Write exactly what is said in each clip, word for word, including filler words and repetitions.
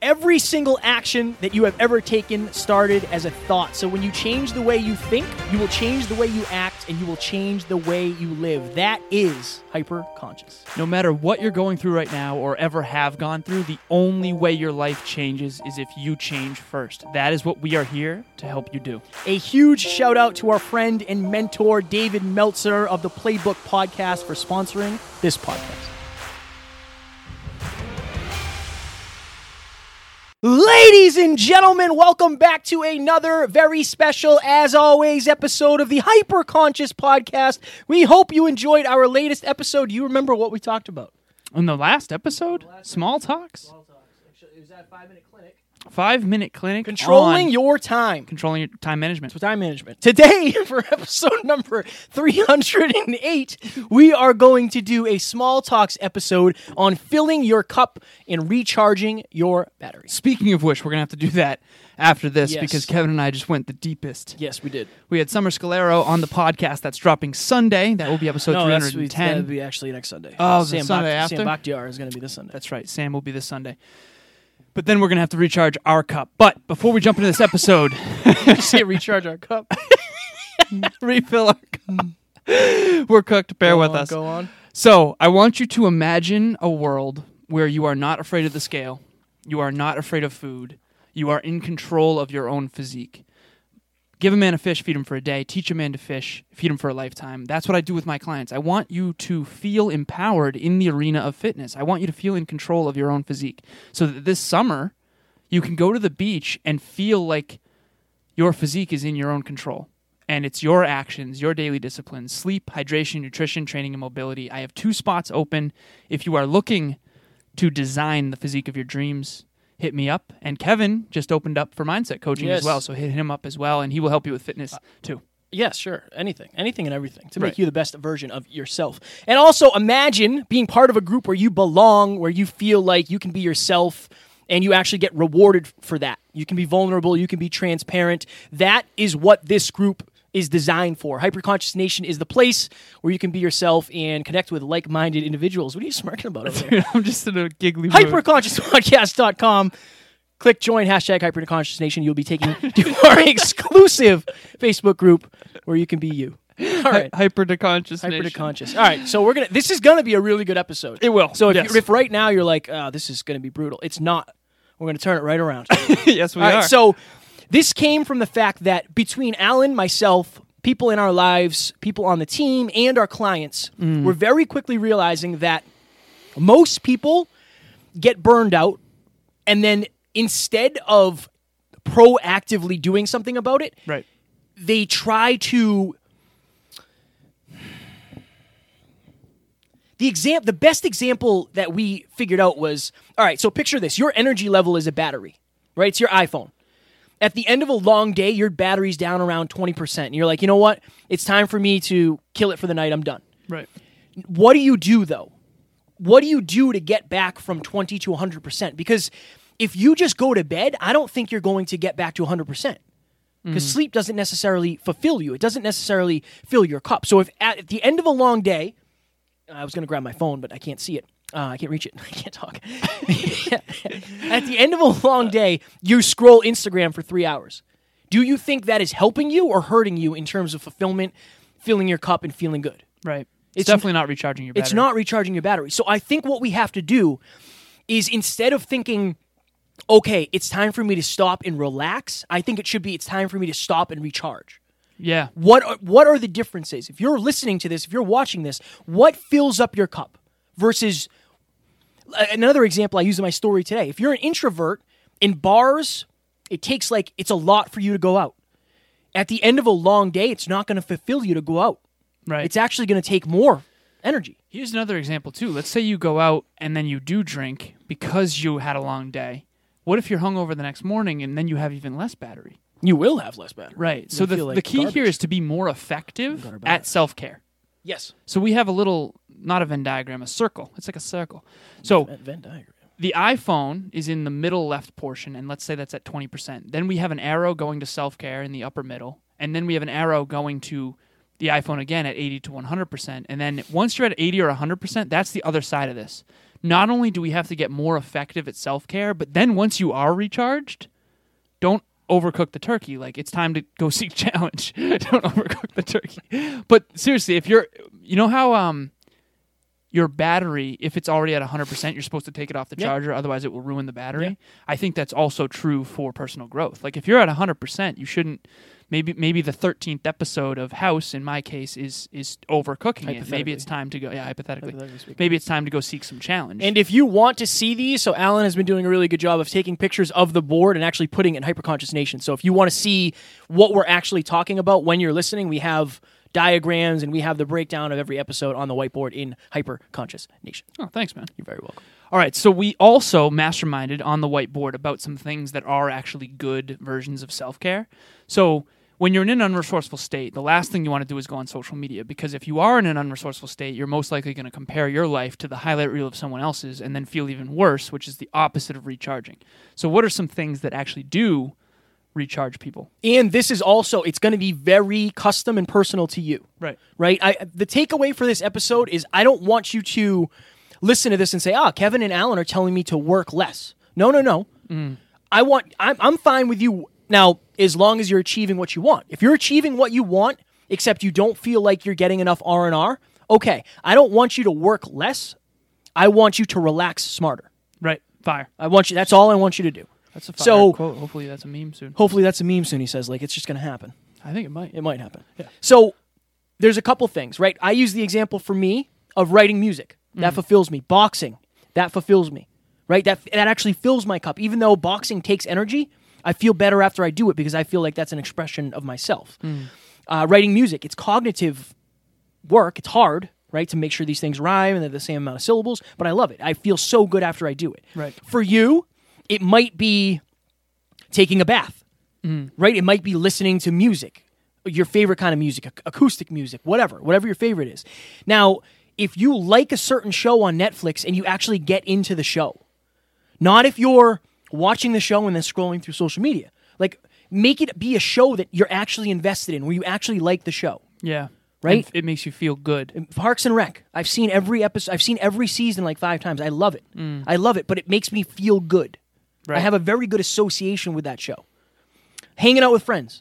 Every single action that you have ever taken started as a thought. So when you change the way you think, you will change the way you act, and you will change the way you live. That is hyper-conscious. No matter what you're going through right now or ever have gone through, the only way your life changes is if you change first. That is what we are here to help you do. A huge shout out to our friend and mentor, David Meltzer of the Playbook Podcast, for sponsoring this podcast. Ladies and gentlemen, welcome back to another very special, as always, episode of the Hyper-Conscious Podcast. We hope you enjoyed our latest episode. Do you remember what we talked about? In the last episode, the last Small episode, Talks. Small Talks. It was that five-minute clinic. Five-minute clinic. Controlling your time. Controlling your time management. So time management. Today, for episode number three hundred eight, we are going to do a Small Talks episode on filling your cup and recharging your battery. Speaking of which, we're going to have to do that after this Yes. because Kevin and I just went the deepest. Yes, we did. We had Summer Scalero on the podcast that's dropping Sunday. That will be episode no, three that's, hundred ten. that'll be actually next Sunday. Oh, the Sam Sunday Bakht- after? Sam Bakhtiar is going to be this Sunday. That's right. Sam will be this Sunday. But then we're going to have to recharge our cup. But before we jump into this episode... Say recharge our cup. Refill our cup. We're cooked. Bear go with on, us. Go on. So I want you to imagine a world where you are not afraid of the scale. You are not afraid of food. You are in control of your own physique. Give a man a fish, feed him for a day. Teach a man to fish, feed him for a lifetime. That's what I do with my clients. I want you to feel empowered in the arena of fitness. I want you to feel in control of your own physique so that this summer you can go to the beach and feel like your physique is in your own control. And it's your actions, your daily disciplines, sleep, hydration, nutrition, training, and mobility. I have two spots open. If you are looking to design the physique of your dreams, hit me up. And Kevin just opened up for mindset coaching Yes. as well, so hit him up as well, and he will help you with fitness too. Yes, sure. Anything. Anything and everything to Right. make you the best version of yourself. And also imagine being part of a group where you belong, where you feel like you can be yourself and you actually get rewarded for that. You can be vulnerable. You can be transparent. That is what this group is designed for. Hyperconscious Nation is the place where you can be yourself and connect with like-minded individuals. What are you smirking about over there? Dude, I'm just in a giggly mood. hyperconscious podcast dot com. Click join, hashtag Hyperconscious Nation. You'll be taken to our exclusive Facebook group where you can be you. All right. Hyper to conscious Hyper to nation. conscious. All right. So we're gonna. This is gonna be a really good episode. It will. So if, yes. you, if right now you're like, oh, this is gonna be brutal, it's not. We're gonna turn it right around. yes, we All are. right. So this came from the fact that between Alan, myself, people in our lives, people on the team, and our clients, Mm. we're very quickly realizing that most people get burned out, and then instead of proactively doing something about it, right. they try to. The exam- the best example that we figured out was, all right, so picture this. Your energy level is a battery, right? It's your iPhone. At the end of a long day, your battery's down around twenty percent. And you're like, you know what? It's time for me to kill it for the night. I'm done. Right. What do you do, though? What do you do to get back from twenty to one hundred percent? Because if you just go to bed, I don't think you're going to get back to one hundred percent. Because mm. sleep doesn't necessarily fulfill you. It doesn't necessarily fill your cup. So if at the end of a long day, I was going to grab my phone, but I can't see it. Uh, I can't reach it. I can't talk. At the end of a long day, you scroll Instagram for three hours. Do you think that is helping you or hurting you in terms of fulfillment, filling your cup, and feeling good? Right. It's, it's definitely not recharging your battery. It's not recharging your battery. So I think what we have to do is instead of thinking, okay, it's time for me to stop and relax, I think it should be it's time for me to stop and recharge. Yeah. What are, what are the differences? If you're listening to this, if you're watching this, what fills up your cup versus another example I use in my story today. If you're an introvert in bars, it takes like, it's a lot for you to go out. At the end of a long day, it's not going to fulfill you to go out. Right. It's actually going to take more energy. Here's another example too. Let's say you go out and then you do drink because you had a long day. What if you're hungover the next morning and then you have even less battery? You will have less battery. Right. You'll So the, like the key garbage. here is to be more effective at self-care. Yes. So we have a little, not a Venn diagram, a circle. It's like a circle. So Venn, Venn diagram. The iPhone is in the middle left portion, and let's say that's at twenty percent. Then we have an arrow going to self-care in the upper middle, and then we have an arrow going to the iPhone again at eighty to one hundred percent. And then once you're at eighty or one hundred percent, that's the other side of this. not only do we have to get more effective at self-care, but then once you are recharged, don't overcook the turkey. Like, it's time to go seek challenge. Don't overcook the turkey. But seriously, if you're, you know how um your battery, if it's already at one hundred percent, you're supposed to take it off the Yeah. charger, otherwise it will ruin the battery. Yeah. I think that's also true for personal growth. Like, if you're at one hundred percent, you shouldn't, maybe maybe the thirteenth episode of House, in my case, is is overcooking it. Maybe it's time to go, yeah, hypothetically. Hypothetically speaking. Maybe it's time to go seek some challenge. And if you want to see these, so Alan has been doing a really good job of taking pictures of the board and actually putting it in Hyperconscious Nation. So if you want to see what we're actually talking about when you're listening, we have diagrams and we have the breakdown of every episode on the whiteboard in Hyperconscious Nation. oh, thanks, man. You're very welcome. All right, so we also masterminded on the whiteboard about some things that are actually good versions of self-care. So when you're in an unresourceful state, the last thing you want to do is go on social media, because if you are in an unresourceful state, you're most likely going to compare your life to the highlight reel of someone else's and then feel even worse, which is the opposite of recharging. So what are some things that actually do recharge people? And this is also, it's going to be very custom and personal to you. Right. Right? I, the takeaway for this episode is I don't want you to listen to this and say, ah, Kevin and Alan are telling me to work less. No, no, no. Mm. I want, I'm, I'm fine with you now as long as you're achieving what you want. If you're achieving what you want, except you don't feel like you're getting enough R and R, okay. I don't want you to work less. I want you to relax smarter. Right. Fire. I want you, that's all I want you to do. That's a fire So- quote. Hopefully that's a meme soon. Hopefully that's a meme soon, he says. Like, it's just going to happen. I think it might. It might happen. Yeah. So there's a couple things, right? I use the example for me of writing music. That fulfills me. Boxing, that fulfills me, right? That that actually fills my cup. Even though boxing takes energy, I feel better after I do it because I feel like that's an expression of myself. Uh, writing music, it's cognitive work. It's hard, right, to make sure these things rhyme and they're the same amount of syllables, but I love it. I feel so good after I do it. Right. For you, it might be taking a bath, right? It might be listening to music, your favorite kind of music, ac- acoustic music, whatever, whatever your favorite is. Now, if you like a certain show on Netflix and you actually get into the show, not if you're watching the show and then scrolling through social media, like make it be a show that you're actually invested in, where you actually like the show. Yeah. Right? And it makes you feel good. Parks and Rec. I've seen every episode. I've seen every season like five times. I love it. I love it, but it makes me feel good. Right. I have a very good association with that show. Hanging out with friends.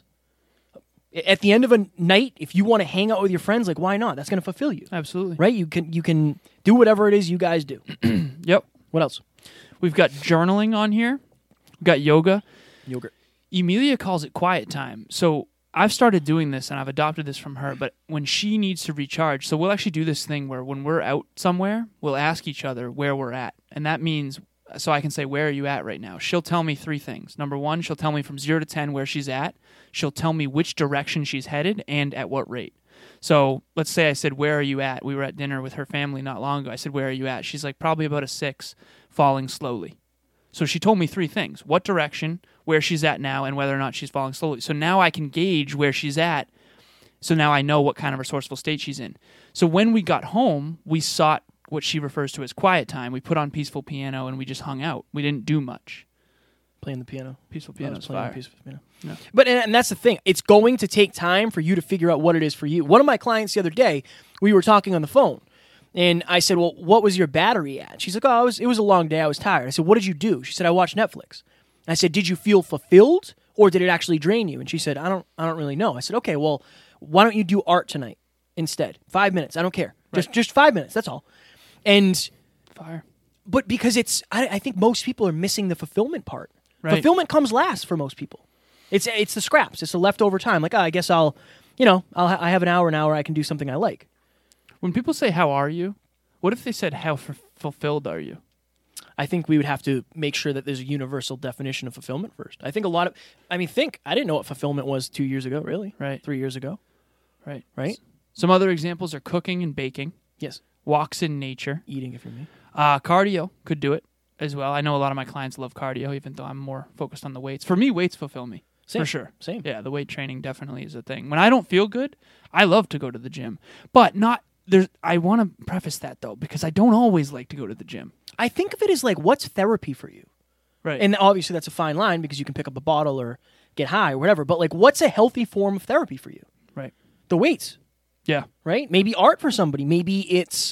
At the end of a night, if you want to hang out with your friends, like, why not? That's going to fulfill you. Absolutely. Right? You can you can do whatever it is you guys do. Yep. What else? We've got journaling on here. We've got yoga. Yogurt. Emilia calls it quiet time. So I've started doing this, and I've adopted this from her, but when she needs to recharge, so we'll actually do this thing where when we're out somewhere, we'll ask each other where we're at. And that means, so I can say, where are you at right now? She'll tell me three things. Number one, she'll tell me from zero to ten where she's at. She'll tell me which direction she's headed and at what rate. So let's say I said, where are you at? We were at dinner with her family not long ago. I said, where are you at? She's like, probably about a six, falling slowly. So she told me three things: what direction, where she's at now, and whether or not she's falling slowly. So now I can gauge where she's at. So now I know what kind of resourceful state she's in. So when we got home, we sought what she refers to as quiet time. We put on peaceful piano and we just hung out. We didn't do much. Playing the piano. Peaceful I piano was is playing fire. peaceful piano. Yeah. But and, and that's the thing. It's going to take time for you to figure out what it is for you. One of my clients the other day, we were talking on the phone, and I said, "Well, what was your battery at?" She's like, "Oh, it was, it was a long day. I was tired." I said, "What did you do?" She said, "I watched Netflix." I said, "Did you feel fulfilled, or did it actually drain you?" And she said, "I don't, I don't really know." I said, "Okay, well, why don't you do art tonight instead? Five minutes. I don't care. Just, just five minutes. That's all." And Fire. but because it's, I, I think most people are missing the fulfillment part. Right. Fulfillment comes last for most people. It's it's the scraps. It's the leftover time. Like, oh, I guess I'll, you know, I'll ha- I have an hour, an hour. I can do something I like. When people say, how are you? What if they said, how f- fulfilled are you? I think we would have to make sure that there's a universal definition of fulfillment first. I think a lot of, I mean, think, I didn't know what fulfillment was two years ago, really. Right. Three years ago. Right. Right? Some other examples are cooking and baking, Yes. walks in nature. Eating, if you're me. Uh, cardio could do it as well. I know a lot of my clients love cardio, even though I'm more focused on the weights. For me, weights fulfill me. Same. For sure. Same. Yeah, the weight training definitely is a thing. When I don't feel good, I love to go to the gym. But not there's I want to preface that though, because I don't always like to go to the gym. I think of it as like, what's therapy for you? Right. And obviously that's a fine line because you can pick up a bottle or get high or whatever. But like, what's a healthy form of therapy for you? right. The weights. Yeah. Right? Maybe art for somebody. Maybe it's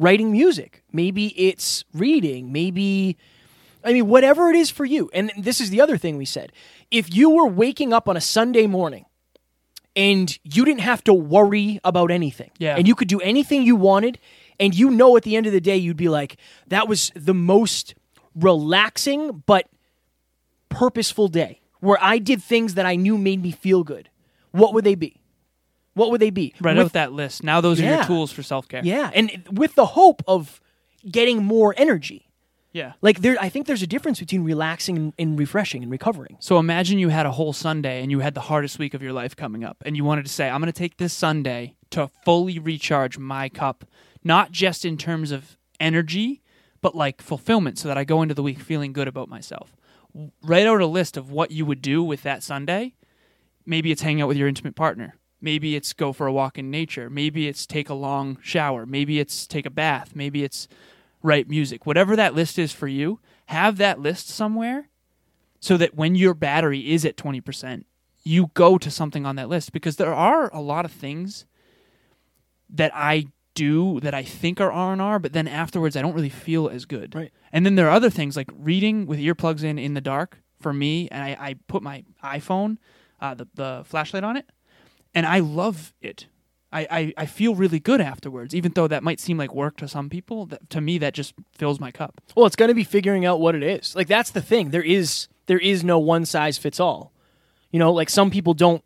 writing music. Maybe it's reading. Maybe, I mean, whatever it is for you. And this is the other thing we said. If you were waking up on a Sunday morning and you didn't have to worry about anything, Yeah. and you could do anything you wanted, and you know at the end of the day, you'd be like, that was the most relaxing but purposeful day where I did things that I knew made me feel good. What would they be? What would they be? Write With- out that list. Now those are Yeah. your tools for self-care. Yeah, and with the hope of getting more energy. Yeah. Like there, I think there's a difference between relaxing and, and refreshing and recovering. So imagine you had a whole Sunday and you had the hardest week of your life coming up, and you wanted to say, I'm going to take this Sunday to fully recharge my cup, not just in terms of energy, but like fulfillment, so that I go into the week feeling good about myself. Write out a list of what you would do with that Sunday. Maybe it's hang out with your intimate partner. Maybe it's go for a walk in nature. Maybe it's take a long shower. Maybe it's take a bath. Maybe it's write music. Whatever that list is for you, have that list somewhere so that when your battery is at twenty percent, you go to something on that list. Because there are a lot of things that I do that I think are R and R, but then afterwards I don't really feel as good. Right. And then there are other things like reading with earplugs in in the dark for me, and I, I put my iPhone, uh, the, the flashlight on it, and I love it. I, I, I feel really good afterwards, even though that might seem like work to some people. That, to me, that just fills my cup. Well, it's going to be figuring out what it is. Like that's the thing. There is there is no one size fits all. You know, like some people don't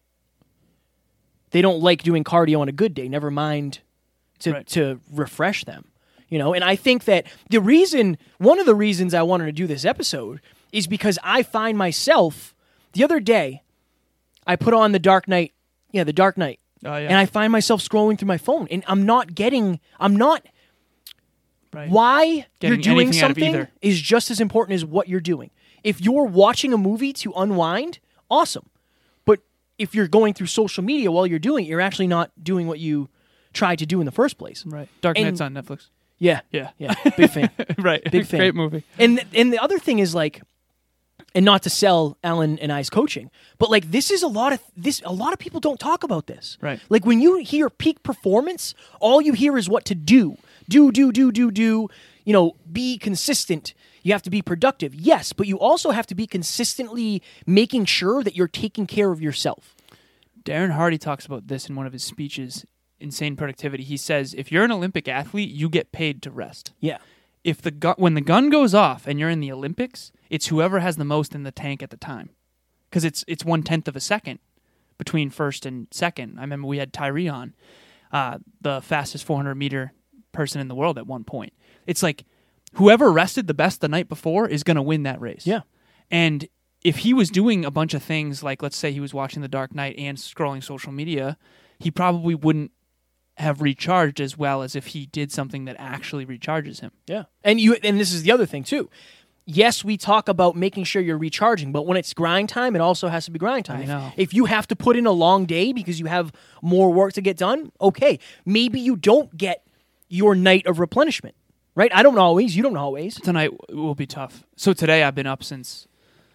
they don't like doing cardio on a good day. Never mind to Right. to refresh them. You know, and I think that the reason one of the reasons I wanted to do this episode is because I find myself the other day I put on the Dark Knight, yeah, the Dark Knight. Oh yeah. And I find myself scrolling through my phone, and I'm not getting, I'm not, right. why Getting you're doing anything out of something either. is just as important as what you're doing. If you're watching a movie to unwind, awesome. But if you're going through social media while you're doing it, you're actually not doing what you tried to do in the first place. Right. Dark And- Knight's on Netflix. Yeah. Yeah. Yeah. Big fan. right. Big fan. Great movie. And th- and the other thing is like, and not to sell Alan and I's coaching, but like this is a lot of this. A lot of people don't talk about this. Right. Like when you hear peak performance, all you hear is what to do, do, do, do, do, do. You know, be consistent. You have to be productive. Yes, but you also have to be consistently making sure that you're taking care of yourself. Darren Hardy talks about this in one of his speeches, Insane Productivity. He says, if you're an Olympic athlete, you get paid to rest. Yeah. If the gu- when the gun goes off and you're in the Olympics, it's whoever has the most in the tank at the time, because it's it's one tenth of a second between first and second. I remember we had Tyree on, uh, the fastest four hundred meter person in the world at one point. It's like whoever rested the best the night before is going to win that race. Yeah. And if he was doing a bunch of things, like let's say he was watching The Dark Knight and scrolling social media, he probably wouldn't have recharged as well as if he did something that actually recharges him. Yeah. And you and this is the other thing too. Yes, we talk about making sure you're recharging, but when it's grind time, it also has to be grind time. I know. If you have to put in a long day because you have more work to get done, okay. Maybe you don't get your night of replenishment. Right? I don't always, you don't always. Tonight will be tough. So today I've been up since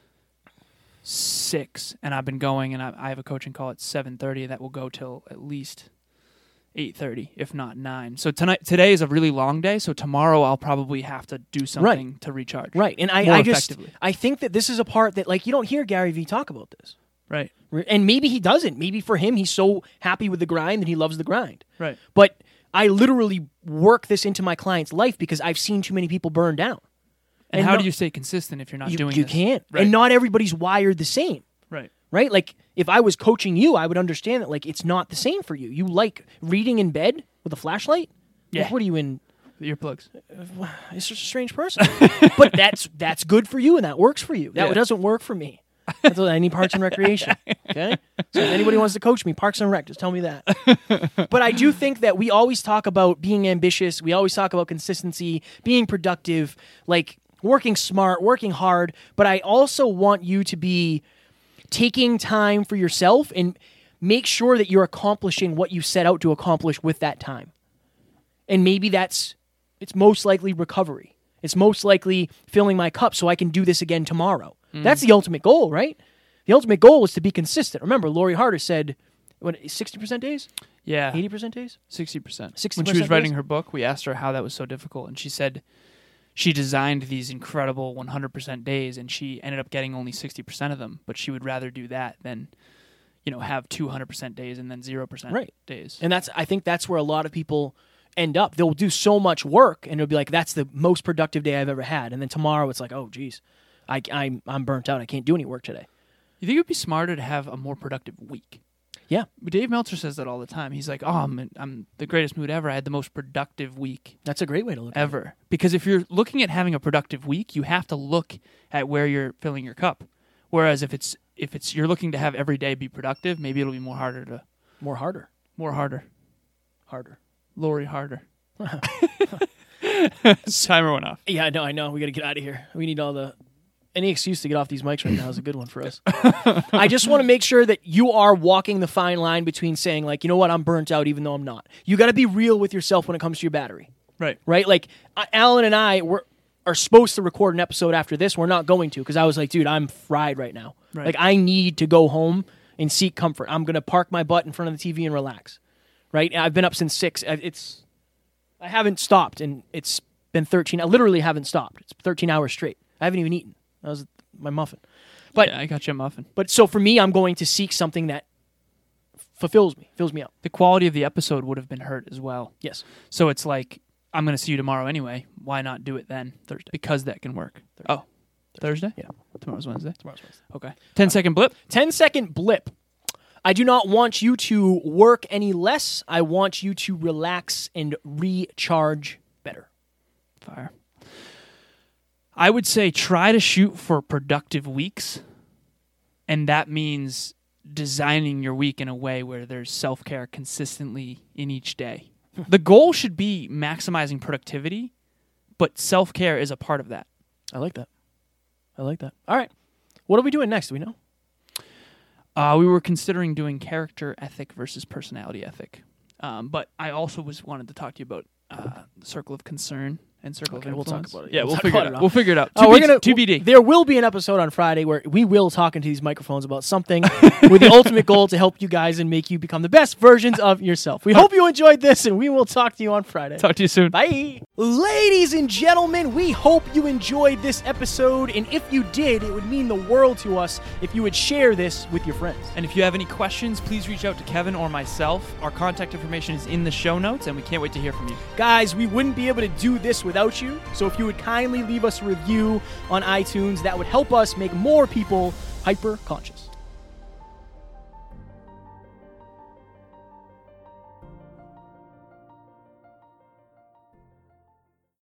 six, and I've been going, and I, I have a coaching call at seven thirty that will go till at least eight thirty, if not nine. So tonight, today is a really long day. So tomorrow I'll probably have to do something to recharge. Right. And I, more I just effectively. I think that this is a part that like you don't hear Gary Vee talk about this. Right. And maybe he doesn't. Maybe for him he's so happy with the grind that he loves the grind. Right. But I literally work this into my client's life because I've seen too many people burn down. And, how no- do you stay consistent if you're not you, doing you this? can't. Right. And not everybody's wired the same. Right. Right? Like if I was coaching you, I would understand that like it's not the same for you. You like reading in bed with a flashlight? Yeah. Like, what are you in? The earplugs. It's just a strange person. But that's that's good for you and that works for you. That Yeah. doesn't work for me. That's what I need Parks and Recreation. Okay? So if anybody wants to coach me, Parks and Rec, just tell me that. But I do think that we always talk about being ambitious. We always talk about consistency, being productive, like working smart, working hard. But I also want you to be taking time for yourself and make sure that you're accomplishing what you set out to accomplish with that time. And maybe that's, it's most likely recovery. It's most likely filling my cup so I can do this again tomorrow. That's the ultimate goal, right? The ultimate goal is to be consistent. Remember, Lori Harder said, What, sixty percent days? Yeah, eighty percent days? sixty percent. sixty When percent she was writing days? her book, we asked her how that was so difficult, and she said she designed these incredible one hundred percent days, and she ended up getting only sixty percent of them, but she would rather do that than, you know, have two hundred percent days and then zero percent Right. days. And that's I think that's where a lot of people end up. They'll do so much work, and it'll be like, that's the most productive day I've ever had. And then tomorrow it's like, oh, geez, I, I'm, I'm burnt out. I can't do any work today. You think it would be smarter to have a more productive week? Yeah. But Dave Meltzer says that all the time. He's like, oh, I'm, in, I'm the greatest mood ever. I had the most productive week That's a great way to look at it. ever. Because if you're looking at having a productive week, you have to look at where you're filling your cup. Whereas if it's if it's you're looking to have every day be productive, maybe it'll be more harder to More harder. more harder. Harder. Lori harder. Timer went off. Yeah, I know, I know. We got to get out of here. We need all the... Any excuse to get off these mics right now is a good one for us. I just want to make sure that you are walking the fine line between saying, like, you know what, I'm burnt out even though I'm not. You got to be real with yourself when it comes to your battery, Right. right? Like, uh, Alan and I were, are supposed to record an episode after this. We're not going to because I was like, dude, I'm fried right now. Right. Like, I need to go home and seek comfort. I'm going to park my butt in front of the T V and relax, right? I've been up since six. I- It's... I haven't stopped, and it's been thirteen. I literally haven't stopped. It's thirteen hours straight. I haven't even eaten. That was my muffin. But Yeah, I got you a muffin. but so for me, I'm going to seek something that fulfills me, fills me up. The quality of the episode would have been hurt as well. Yes. So it's like, I'm going to see you tomorrow anyway. Why not do it then? Thursday. Because that can work. Thursday. Oh, Thursday? Yeah. Tomorrow's Wednesday. Tomorrow's Wednesday. Okay. ten second blip. ten second blip. I do not want you to work any less. I want you to relax and recharge better. Fire. I would say try to shoot for productive weeks, and that means designing your week in a way where there's self-care consistently in each day. The goal should be maximizing productivity, but self-care is a part of that. I like that. I like that. All right. What are we doing next? Do we know? Uh, we were considering doing character ethic versus personality ethic, um, but I also was wanted to talk to you about uh, the circle of concern and circle Okay, of we'll talk influence. about it. Yeah, We'll we'll, talk figure about it it out. off- We'll figure it out. Oh, To we're B- gonna T B D. There will be an episode on Friday where we will talk into these microphones about something with the ultimate goal to help you guys and make you become the best versions of yourself. We hope you enjoyed this, and we will talk to you on Friday. Talk to you soon. Bye. Ladies and gentlemen, we hope you enjoyed this episode, and if you did, it would mean the world to us if you would share this with your friends. And if you have any questions, please reach out to Kevin or myself. Our contact information is in the show notes, and we can't wait to hear from you. Guys, we wouldn't be able to do this without you, so if you would kindly leave us a review on iTunes, that would help us make more people hyper-conscious.